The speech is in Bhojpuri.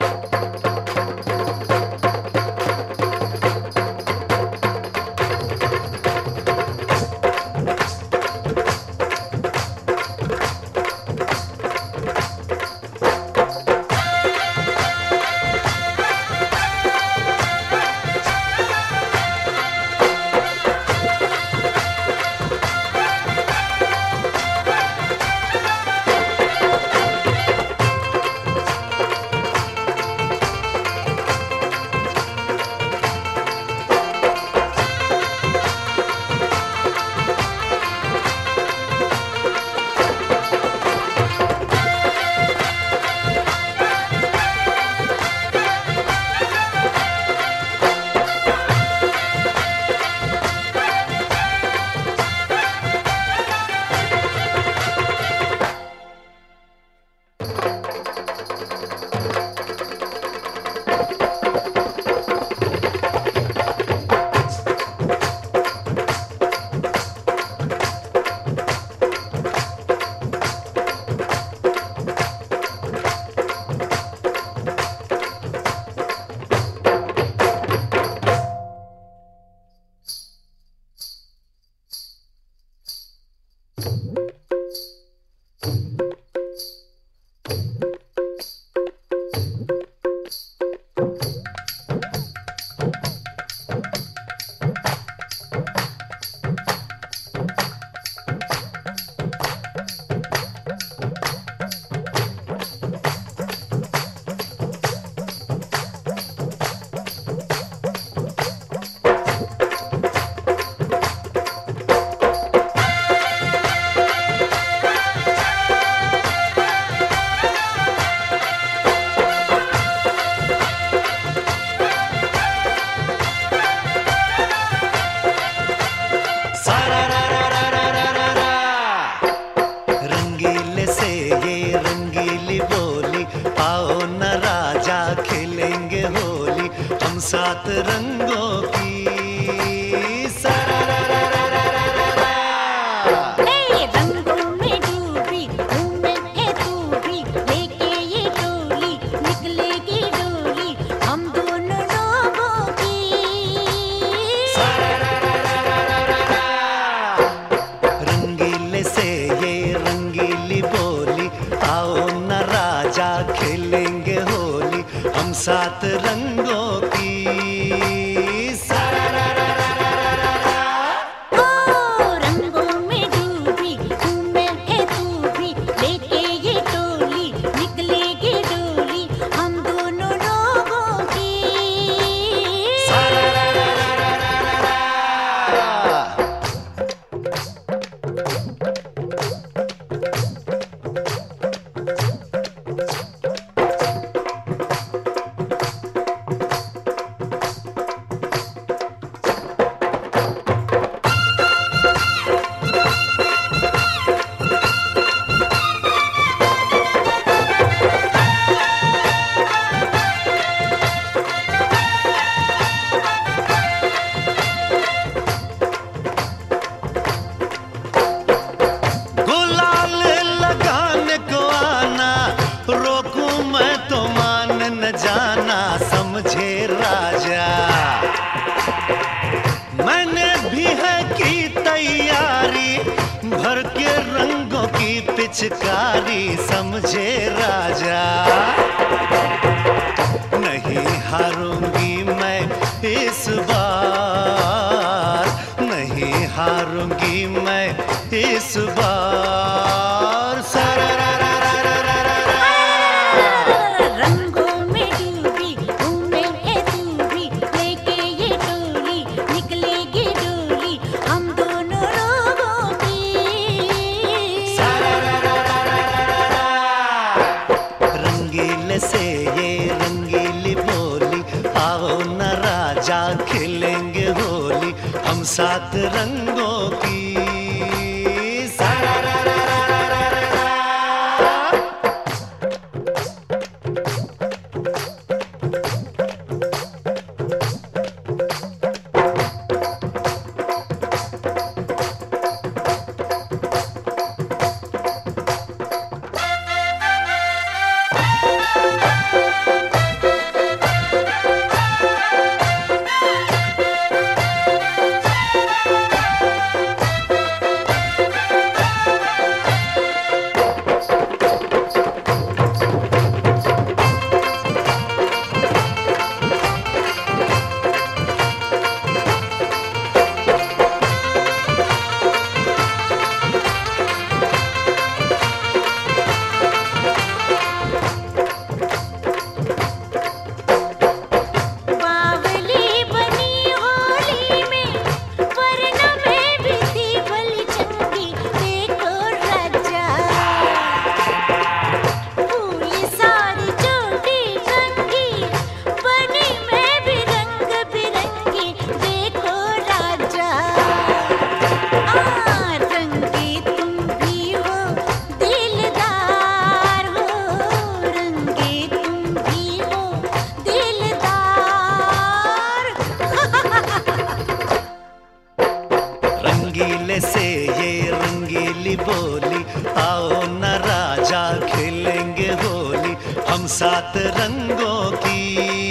सात रंगों की रंगों में डूबी घूमे है तू भी, लेके ये डोली निकलेगी डोली हम दोनों लोगों की। रंगीले से ये रंगीली बोली, आओ न राजा खेलेंगे होली हम सात रंगों की। जाना समझे राजा, मैंने भी है की तैयारी भर के रंगों की पिचकारी समझे राजा। नहीं हारूंगी मैं इस बार, नहीं हारूंगी मैं इस बार। से ये रंगीली बोली, आओ न राजा खेलेंगे होली हम सात रंगों की। सात रंगों की।